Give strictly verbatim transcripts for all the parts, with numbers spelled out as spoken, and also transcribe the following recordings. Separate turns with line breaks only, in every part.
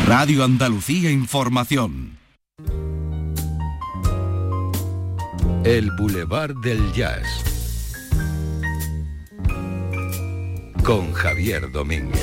Radio Andalucía Información.
El Boulevard del Jazz con Javier Domínguez.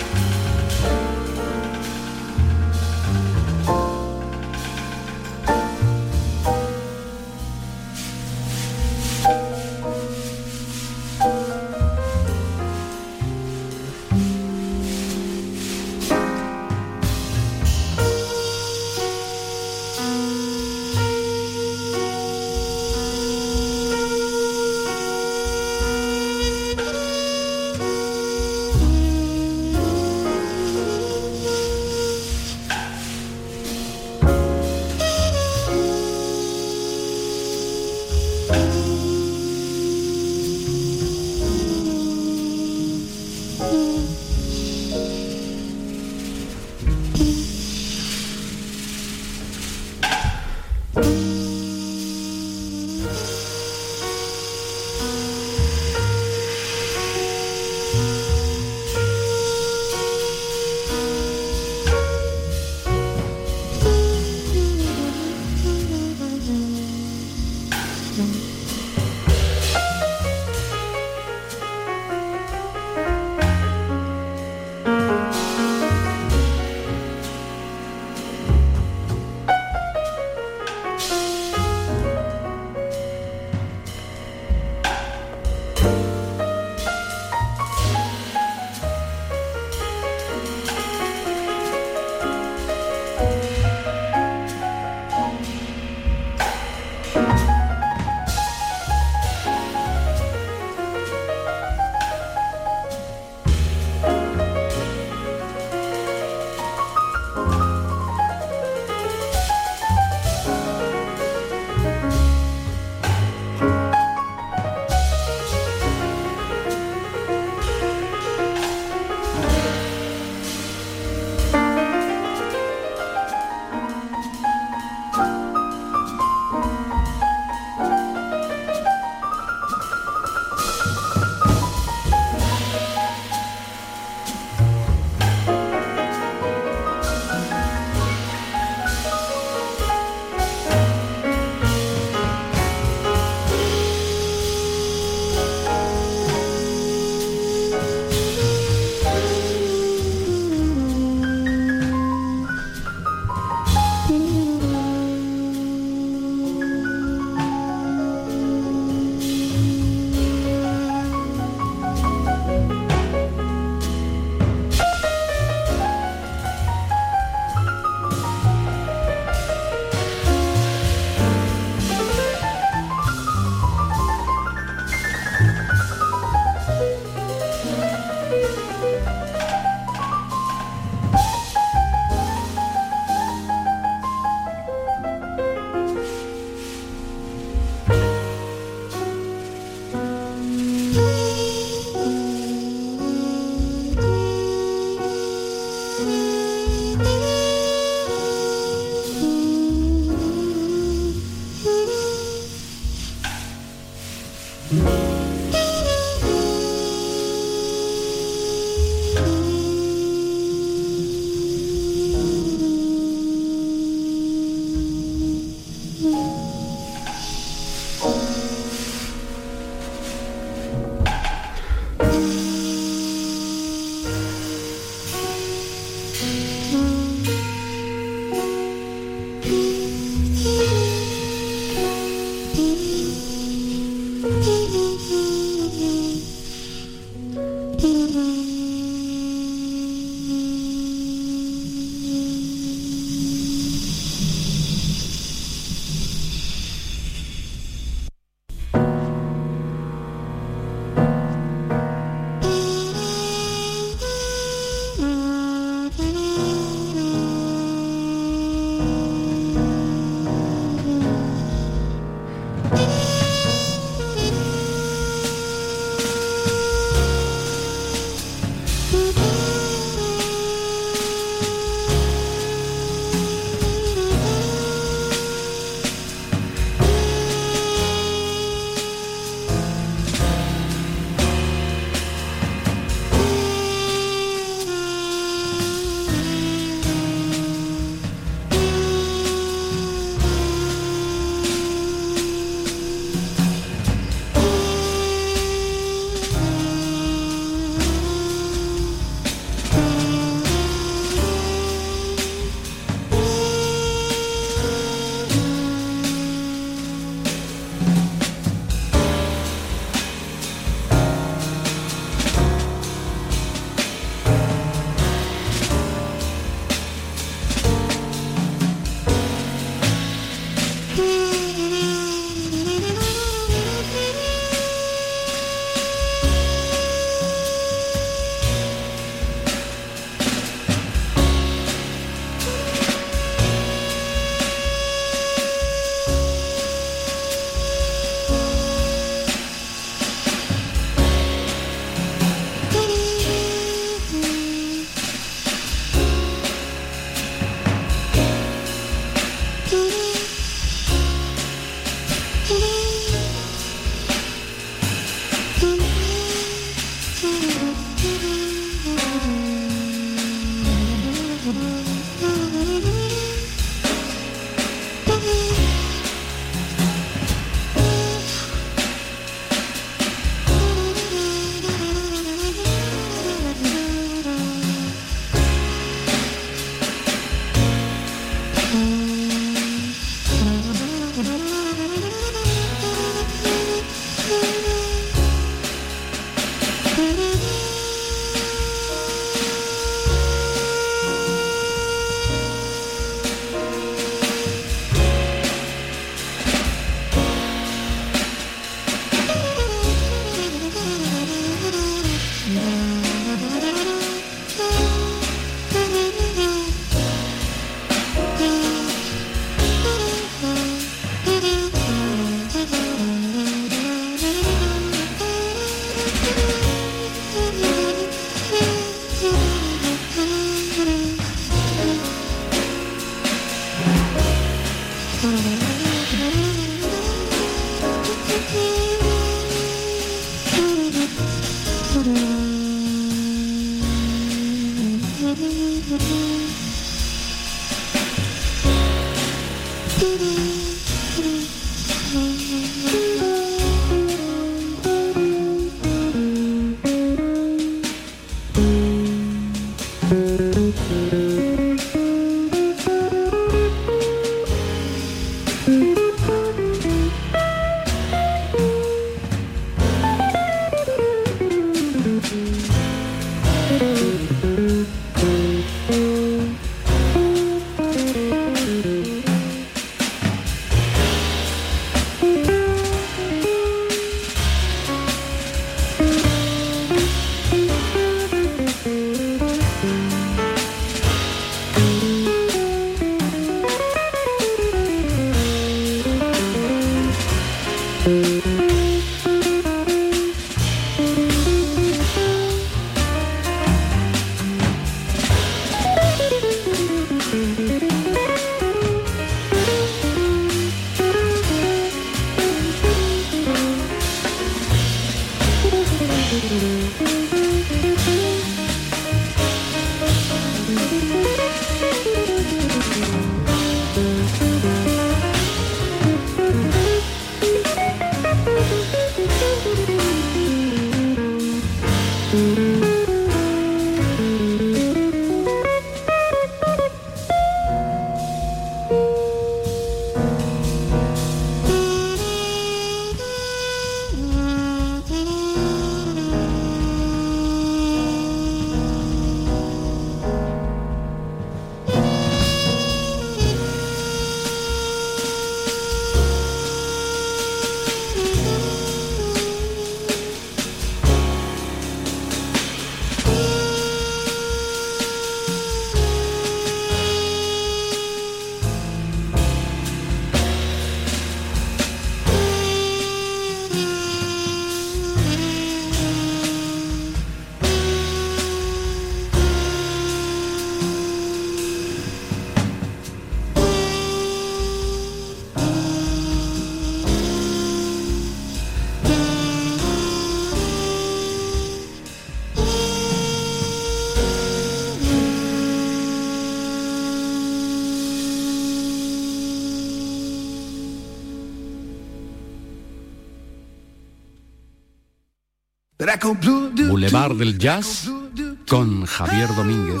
Boulevard del Jazz con Javier Domínguez.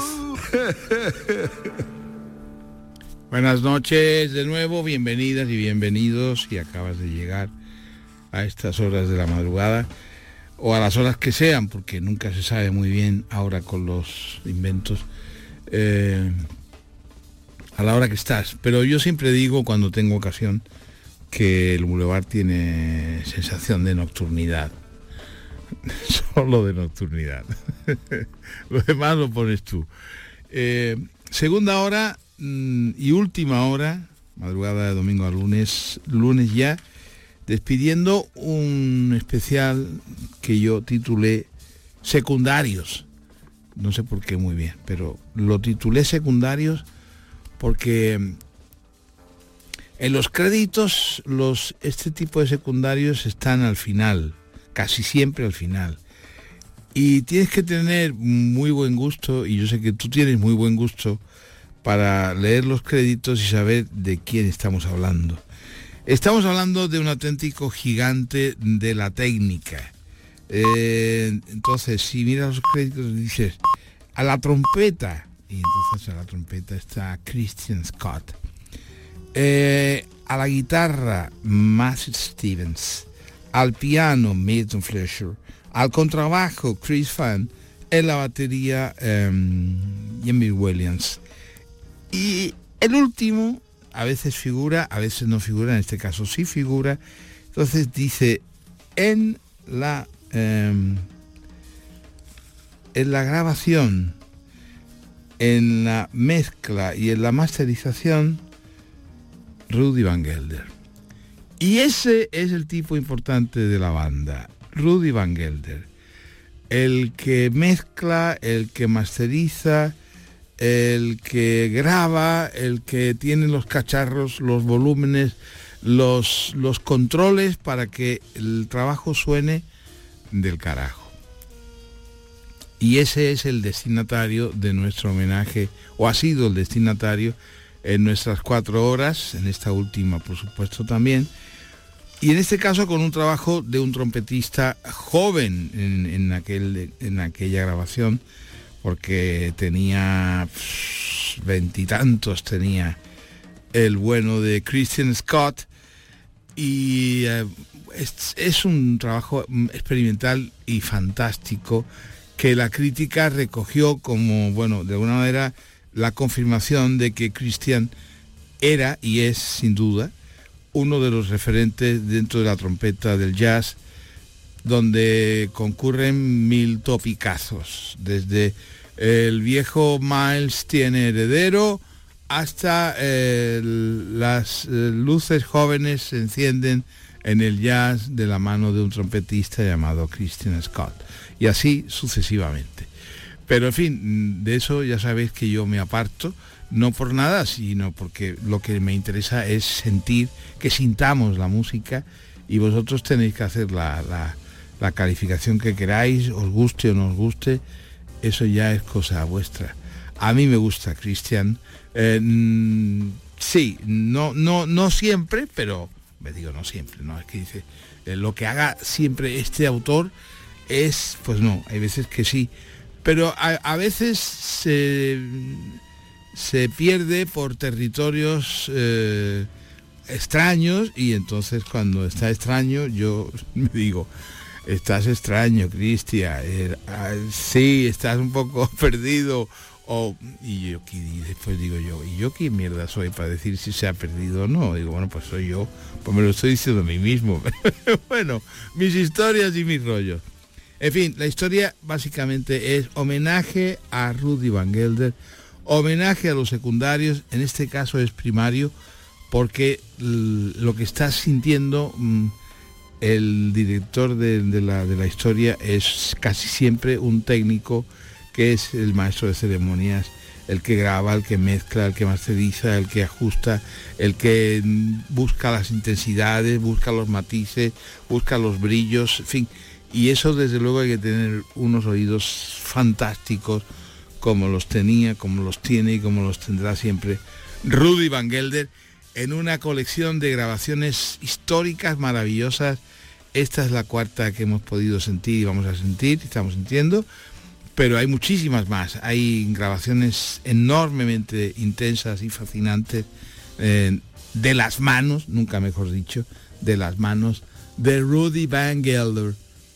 Buenas noches de nuevo, bienvenidas y bienvenidos si acabas de llegar a estas horas de la madrugada o a las horas que sean, porque nunca se sabe muy bien ahora con los inventos eh, a la hora que estás. Pero yo siempre digo cuando tengo ocasión que el Boulevard tiene sensación de nocturnidad. Solo de nocturnidad. Lo demás lo pones tú. Eh, segunda hora mmm, y última hora, madrugada de domingo a lunes, lunes ya, despidiendo un especial que yo titulé Secundarios. No sé por qué muy bien, pero lo titulé Secundarios porque en los créditos los este tipo de secundarios están al final, casi siempre al final. Y tienes que tener muy buen gusto, y yo sé que tú tienes muy buen gusto, para leer los créditos y saber de quién estamos hablando. Estamos hablando de un auténtico gigante de la técnica. Eh, entonces, si miras los créditos, dices, a la trompeta, y entonces a la trompeta está Christian Scott. Eh, a la guitarra, Matthew Stevens. Al piano, Milton Fletcher, al contrabajo, Chris Fan, en la batería, um, Jimmy Williams. Y el último, a veces figura, a veces no figura, en este caso sí figura, entonces dice, en la, um, en la grabación, en la mezcla y en la masterización, Rudy Van Gelder. Y ese es el tipo importante de la banda, Rudy Van Gelder, el que mezcla, el que masteriza, el que graba, el que tiene los cacharros, los volúmenes, los, los controles para que el trabajo suene del carajo. Y ese es el destinatario de nuestro homenaje, o ha sido el destinatario en nuestras cuatro horas, en esta última por supuesto también, y en este caso con un trabajo de un trompetista joven en, en, aquel, en aquella grabación, porque tenía veintitantos, tenía el bueno de Christian Scott, y eh, es, es un trabajo experimental y fantástico que la crítica recogió como, bueno, de alguna manera la confirmación de que Christian era y es sin duda uno de los referentes dentro de la trompeta del jazz, donde concurren mil topicazos, desde el viejo Miles tiene heredero hasta eh, las eh, luces jóvenes se encienden en el jazz de la mano de un trompetista llamado Christian Scott, y así sucesivamente. Pero en fin, de eso ya sabéis que yo me aparto, no por nada, sino porque lo que me interesa es sentir, que sintamos la música, y vosotros tenéis que hacer la, la, la calificación que queráis, os guste o no os guste, eso ya es cosa vuestra. A mí me gusta Christian, eh, sí, no, no, no siempre, pero me digo no siempre, no, es que dice, eh, lo que haga siempre este autor es, pues no, hay veces que sí, pero a, a veces se, se pierde por territorios eh, extraños, y entonces cuando está extraño yo me digo, estás extraño, Cristian, eh, sí, estás un poco perdido, o, y yo y después digo yo, ¿y yo qué mierda soy para decir si se ha perdido o no? Digo, bueno, pues soy yo, pues me lo estoy diciendo a mí mismo. Bueno, mis historias y mis rollos. En fin, la historia básicamente es homenaje a Rudy Van Gelder, homenaje a los secundarios, en este caso es primario, porque lo que está sintiendo mmm, el director de, de, la, de la historia es casi siempre un técnico que es el maestro de ceremonias, el que graba, el que mezcla, el que masteriza, el que ajusta, el que busca las intensidades, busca los matices, busca los brillos, en fin. Y eso desde luego hay que tener unos oídos fantásticos, como los tenía, como los tiene y como los tendrá siempre Rudy Van Gelder, en una colección de grabaciones históricas maravillosas. Esta es la cuarta que hemos podido sentir y vamos a sentir, estamos sintiendo, pero hay muchísimas más. Hay grabaciones enormemente intensas y fascinantes eh, de las manos, nunca mejor dicho, de las manos de Rudy Van Gelder.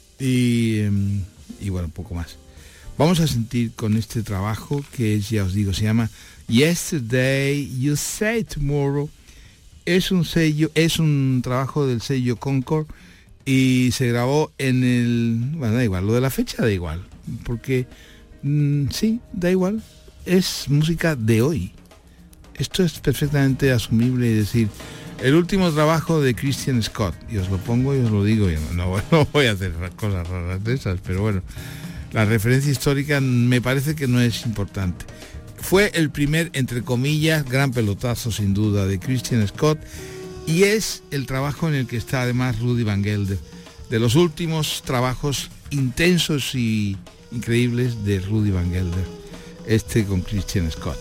Y, y bueno, un poco más. Vamos a sentir con este trabajo que es, ya os digo, se llama Yesterday You Say Tomorrow. Es un sello, es un trabajo del sello Concord y se grabó en el, bueno, da igual, lo de la fecha da igual, porque mmm, sí, da igual, es música de hoy. Esto es perfectamente asumible y decir, el último trabajo de Christian Scott, y os lo pongo y os lo digo, y no, no, no voy a hacer cosas raras de esas, pero bueno, la referencia histórica me parece que no es importante. Fue el primer, entre comillas, gran pelotazo sin duda de Christian Scott, y es el trabajo en el que está además Rudy Van Gelder, de los últimos trabajos intensos y increíbles de Rudy Van Gelder, este con Christian Scott.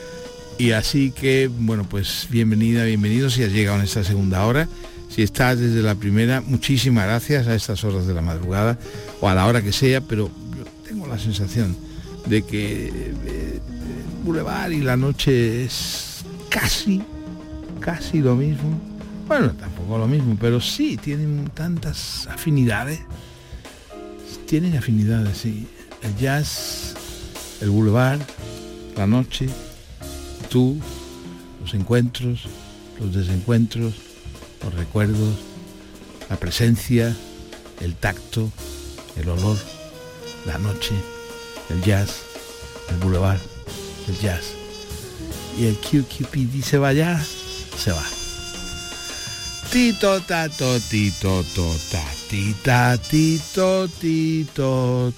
Y así que, bueno, pues bienvenida, bienvenido si has llegado en esta segunda hora. Si estás desde la primera, muchísimas gracias a estas horas de la madrugada, o a la hora que sea, pero yo tengo la sensación de que eh, el Boulevard y la noche es casi, casi lo mismo. Bueno, tampoco lo mismo, pero sí, tienen tantas afinidades. Tienen afinidades, sí. El jazz, el Boulevard, la noche, tú, los encuentros, los desencuentros, los recuerdos, la presencia, el tacto, el olor, la noche, el jazz, el Boulevard, el jazz. Y el Q Q P dice vaya, se va. Tito tato, tito tota, tita, tito, tito,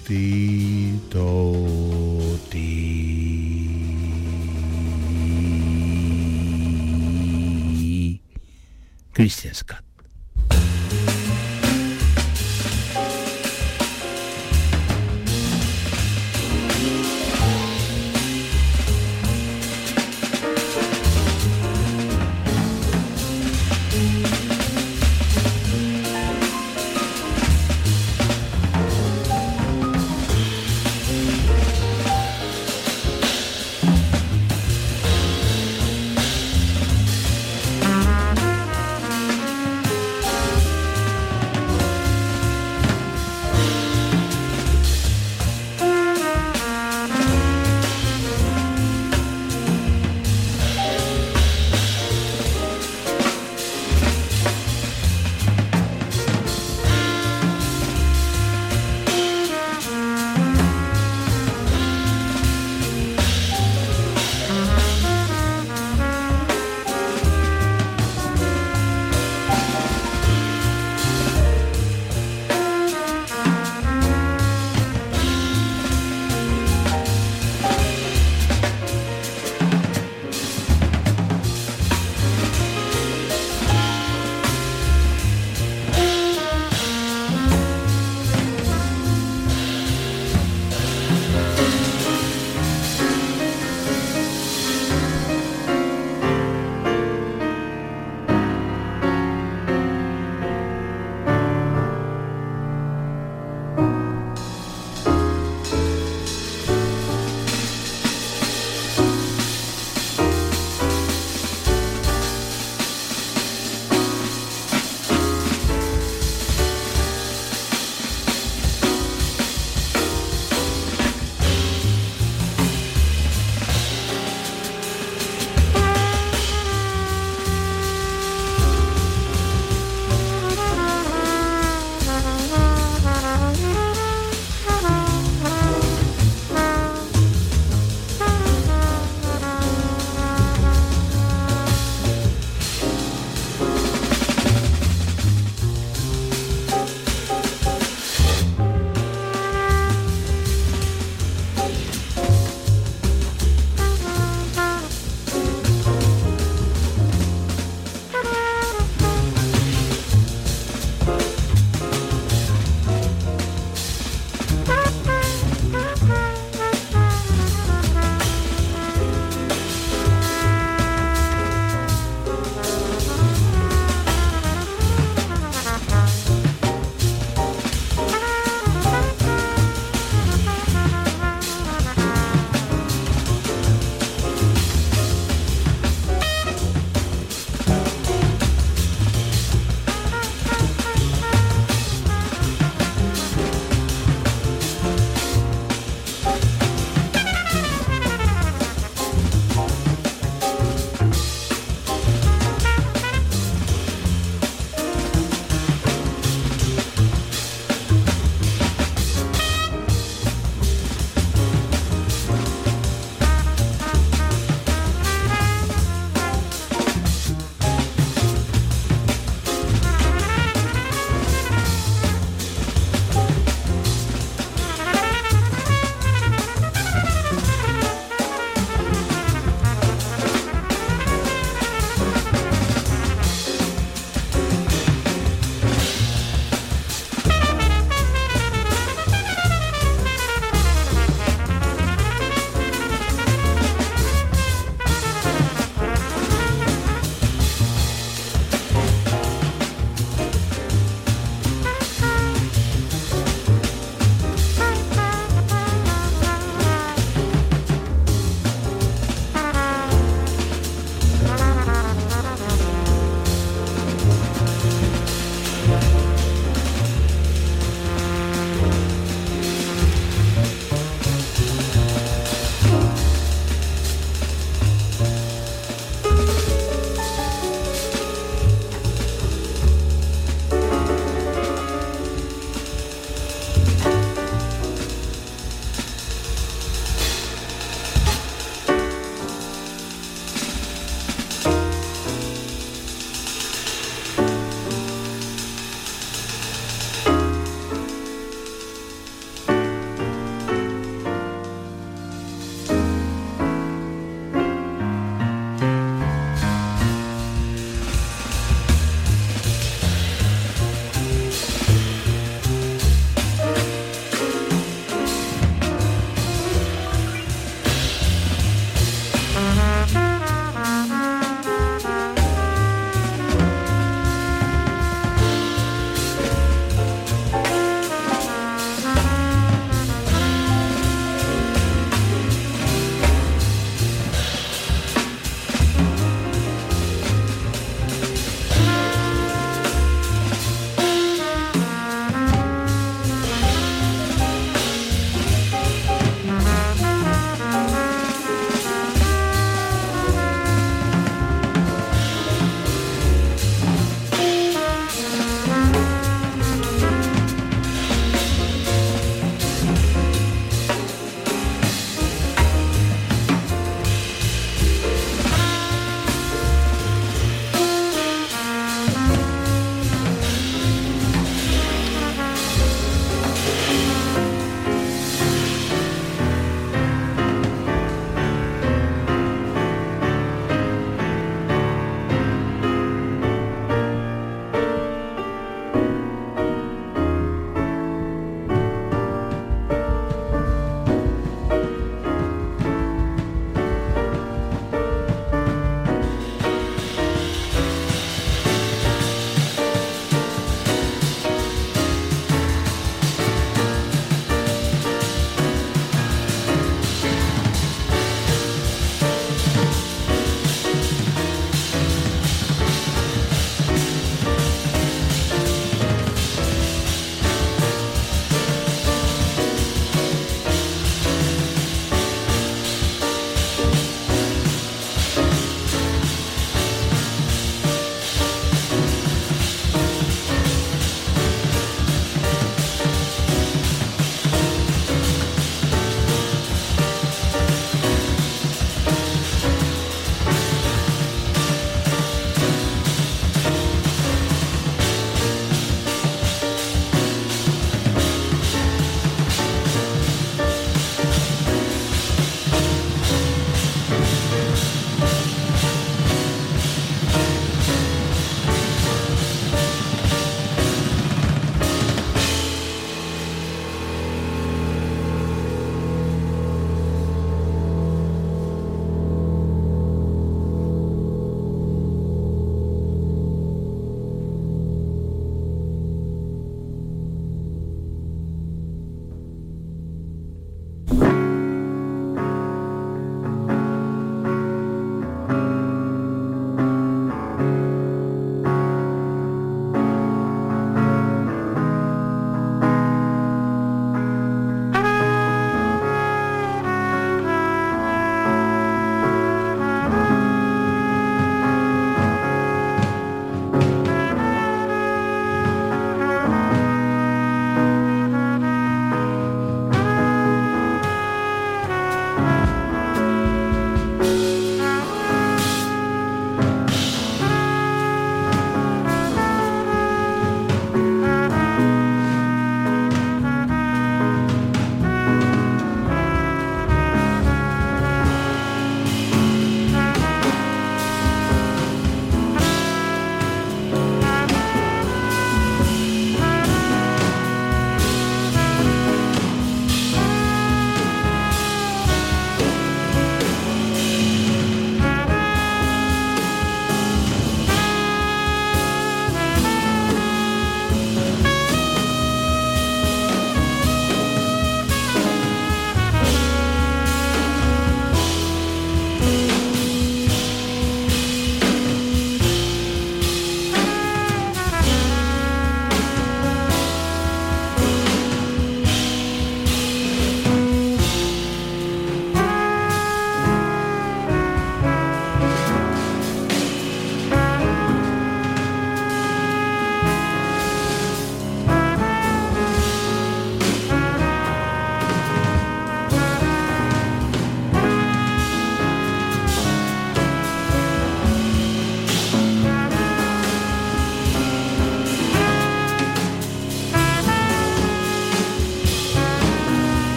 tito, ti. Christian Scott.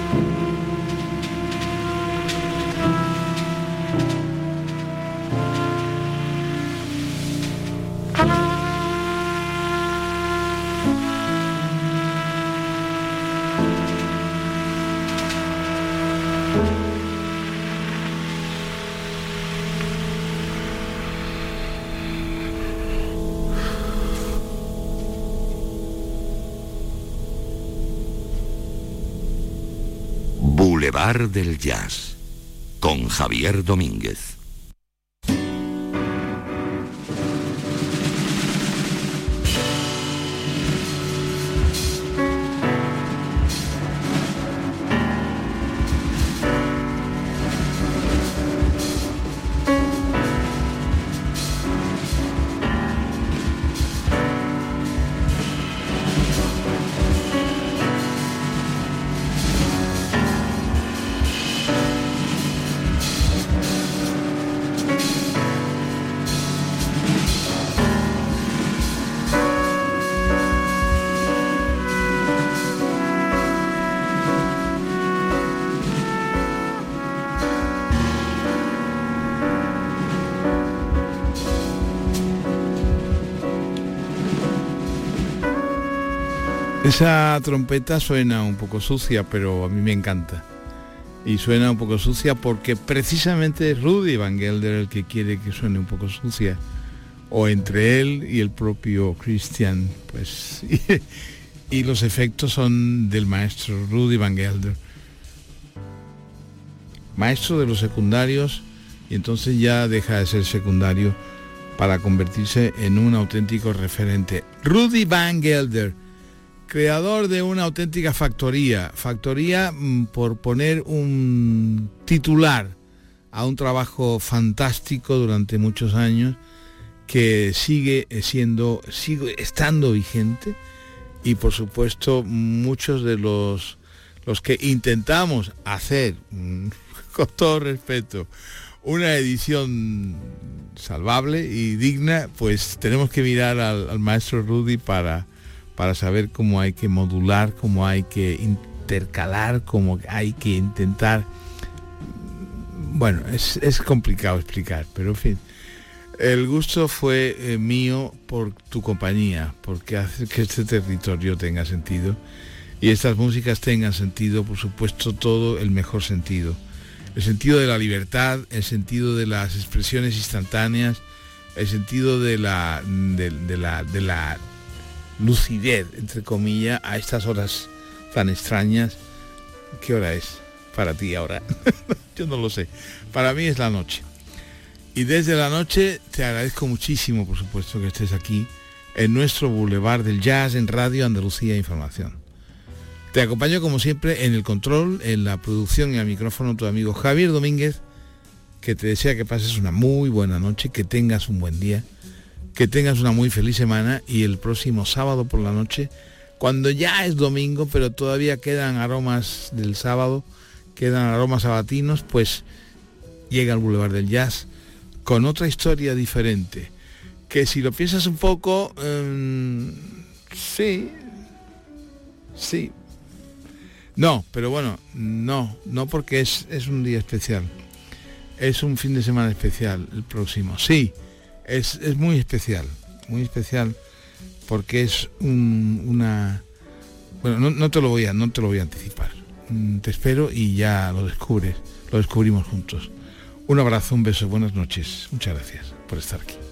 Boulevard del Jazz, con Javier Domínguez.
Esa trompeta suena un poco sucia, pero a mí me encanta. Y suena un poco sucia porque precisamente es Rudy Van Gelder el que quiere que suene un poco sucia. O entre él y el propio Christian, pues. Y, y los efectos son del maestro Rudy Van Gelder. Maestro de los secundarios, y entonces ya deja de ser secundario para convertirse en un auténtico referente. Rudy Van Gelder, creador de una auténtica factoría, factoría por poner un titular a un trabajo fantástico durante muchos años que sigue siendo, sigue estando vigente, y por supuesto muchos de los, los que intentamos hacer, con todo respeto, una edición salvable y digna, pues tenemos que mirar al, al maestro Rudy para para saber cómo hay que modular, cómo hay que intercalar, cómo hay que intentar... Bueno, es, es complicado explicar, pero en fin. El gusto fue eh, mío por tu compañía, porque hace que este territorio tenga sentido y estas músicas tengan sentido, por supuesto, todo el mejor sentido. El sentido de la libertad, el sentido de las expresiones instantáneas, el sentido de la... de, de la, de la lucidez, entre comillas, a estas horas tan extrañas. ¿Qué hora es para ti ahora? Yo no lo sé. Para mí es la noche. Y desde la noche te agradezco muchísimo, por supuesto, que estés aquí en nuestro Boulevard del Jazz en Radio Andalucía Información. Te acompaño como siempre en el control, en la producción y al micrófono tu amigo Javier Domínguez, que te desea que pases una muy buena noche, que tengas un buen día, que tengas una muy feliz semana, y el próximo sábado por la noche, cuando ya es domingo, pero todavía quedan aromas del sábado, quedan aromas sabatinos, pues llega al Boulevard del Jazz con otra historia diferente, que si lo piensas un poco, um, sí, sí, no, pero bueno, no, no porque es, es un día especial, es un fin de semana especial el próximo, sí. Es, es muy especial, muy especial, porque es un, una... Bueno, no, no te lo voy a, no te lo voy a anticipar. Te espero y ya lo descubres, lo descubrimos juntos. Un abrazo, un beso, buenas noches. Muchas gracias por estar aquí.